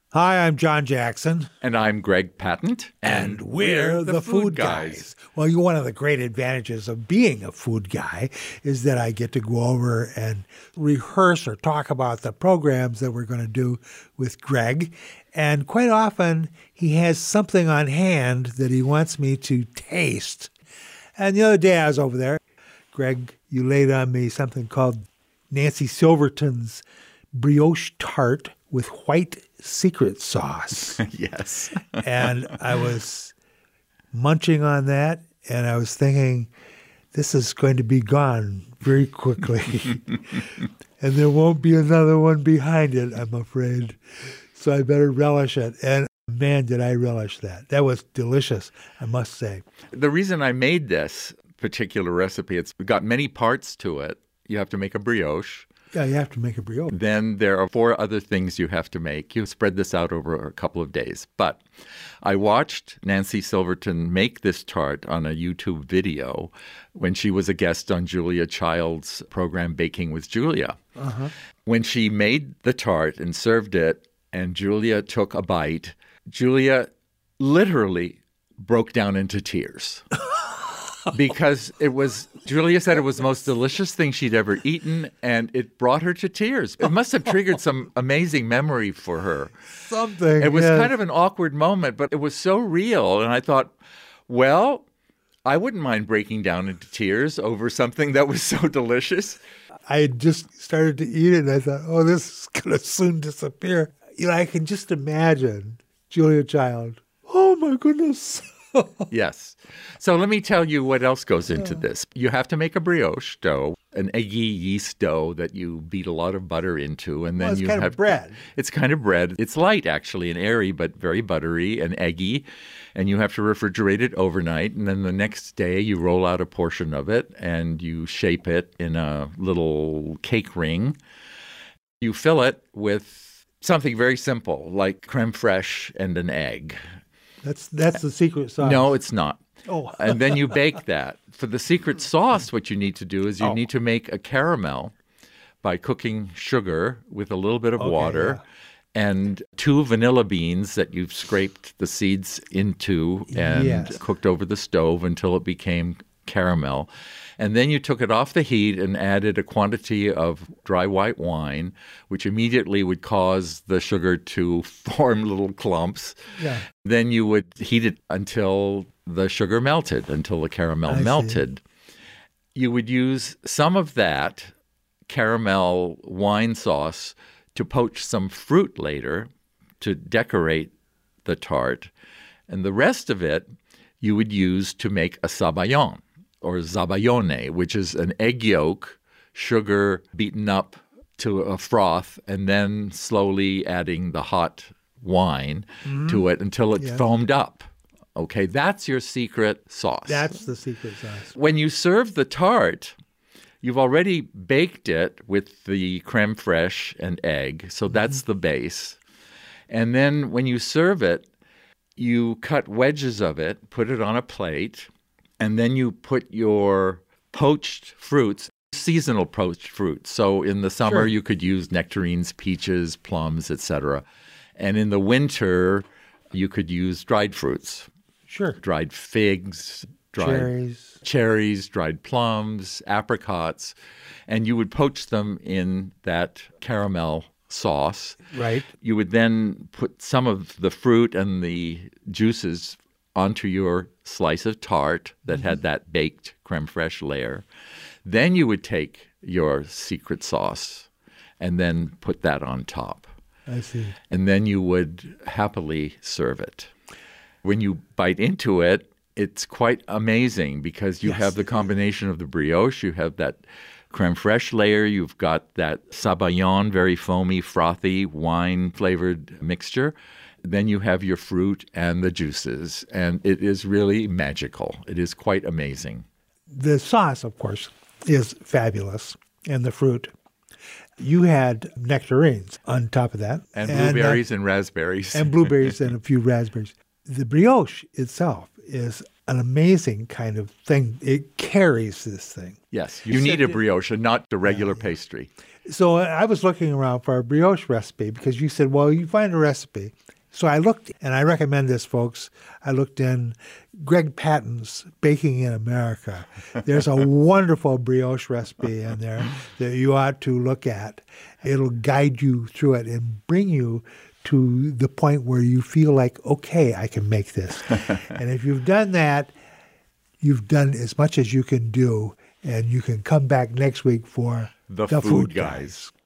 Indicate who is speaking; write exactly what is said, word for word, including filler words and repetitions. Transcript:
Speaker 1: Hi, I'm John Jackson.
Speaker 2: And I'm Greg Patent.
Speaker 1: And, and we're, we're the, the Food, food guys. guys. Well, you, one of the great advantages of being a food guy is that I get to go over and rehearse or talk about the programs that we're going to do with Greg. And quite often, he has something on hand that he wants me to taste. And the other day I was over there. Greg, you laid on me something called Nancy Silverton's brioche tart with white secret sauce.
Speaker 2: Yes.
Speaker 1: And I was munching on that, and I was thinking, this is going to be gone very quickly. And there won't be another one behind it, I'm afraid. So I better relish it. And man, did I relish that. That was delicious, I must say.
Speaker 2: The reason I made this particular recipe, it's got many parts to it. You have to make a brioche.
Speaker 1: Yeah, you have to make a brioche.
Speaker 2: Then there are four other things you have to make. You spread this out over a couple of days. But I watched Nancy Silverton make this tart on a YouTube video when she was a guest on Julia Child's program, Baking with Julia.
Speaker 1: Uh-huh.
Speaker 2: When she made the tart and served it, and Julia took a bite, Julia literally broke down into tears. Because it was, Julia said it was the most delicious thing she'd ever eaten, and it brought her to tears. It must have triggered some amazing memory for her.
Speaker 1: Something.
Speaker 2: It was
Speaker 1: yes.
Speaker 2: kind of an awkward moment, but it was so real. And I thought, well, I wouldn't mind breaking down into tears over something that was so delicious.
Speaker 1: I had just started to eat it, and I thought, oh, this is going to soon disappear. You know, I can just imagine Julia Child. Oh, my goodness.
Speaker 2: Yes. So let me tell you what else goes into this. You have to make a brioche dough, an eggy yeast dough that you beat a lot of butter into. And then
Speaker 1: well, it's
Speaker 2: you
Speaker 1: kind
Speaker 2: have
Speaker 1: of bread.
Speaker 2: It's kind of bread. It's light, actually, and airy, but very buttery and eggy. And you have to refrigerate it overnight. And then the next day you roll out a portion of it and you shape it in a little cake ring. You fill it with something very simple, like creme fraiche and an egg.
Speaker 1: That's that's the secret sauce.
Speaker 2: No, it's not.
Speaker 1: Oh.
Speaker 2: And then you bake that. For the secret sauce, what you need to do is you
Speaker 1: oh.
Speaker 2: need to make a caramel by cooking sugar with a little bit of
Speaker 1: okay,
Speaker 2: water
Speaker 1: yeah.
Speaker 2: and two vanilla beans that you've scraped the seeds into and
Speaker 1: yes.
Speaker 2: cooked over the stove until it became caramel. And then you took it off the heat and added a quantity of dry white wine, which immediately would cause the sugar to form little clumps.
Speaker 1: Yeah.
Speaker 2: Then you would heat it until the sugar melted, until the caramel
Speaker 1: I
Speaker 2: melted.
Speaker 1: See.
Speaker 2: You would use some of that caramel wine sauce to poach some fruit later to decorate the tart. And the rest of it you would use to make a sabayon, or zabaione, which is an egg yolk, sugar beaten up to a froth, and then slowly adding the hot wine mm-hmm. to it until it yeah. foamed up. Okay, that's your secret sauce.
Speaker 1: That's the secret sauce.
Speaker 2: When you serve the tart, you've already baked it with the creme fraiche and egg, so that's mm-hmm. the base. And then when you serve it, you cut wedges of it, put it on a plate, and then you put your poached fruits, seasonal poached fruits. So in the summer,
Speaker 1: sure.
Speaker 2: you could use nectarines, peaches, plums, et cetera. And in the winter, you could use dried fruits.
Speaker 1: Sure.
Speaker 2: Dried figs, dried
Speaker 1: cherries,
Speaker 2: cherries, dried plums, apricots. And you would poach them in that caramel sauce.
Speaker 1: Right.
Speaker 2: You would then put some of the fruit and the juices onto your slice of tart that mm-hmm. had that baked creme fraiche layer. Then you would take your secret sauce and then put that on top.
Speaker 1: I see.
Speaker 2: And then you would happily serve it. When you bite into it, it's quite amazing because you
Speaker 1: yes.
Speaker 2: have the combination of the brioche, you have that creme fraiche layer, you've got that sabayon, very foamy, frothy, wine-flavored mixture. Then you have your fruit and the juices, and it is really magical. It is quite amazing.
Speaker 1: The sauce, of course, is fabulous, and the fruit. You had nectarines on top of that.
Speaker 2: And blueberries and, uh, and raspberries.
Speaker 1: And blueberries and a few raspberries. The brioche itself is an amazing kind of thing. It carries this thing.
Speaker 2: Yes, you, you need a brioche and not the regular uh, pastry.
Speaker 1: So I was looking around for a brioche recipe because you said, well, you find a recipe. So I looked, and I recommend this, folks. I looked in Greg Patton's Baking in America. There's a wonderful brioche recipe in there that you ought to look at. It'll guide you through it and bring you to the point where you feel like, okay, I can make this. And if you've done that, you've done as much as you can do, and you can come back next week for
Speaker 2: The, the Food, Food Guys. Guys.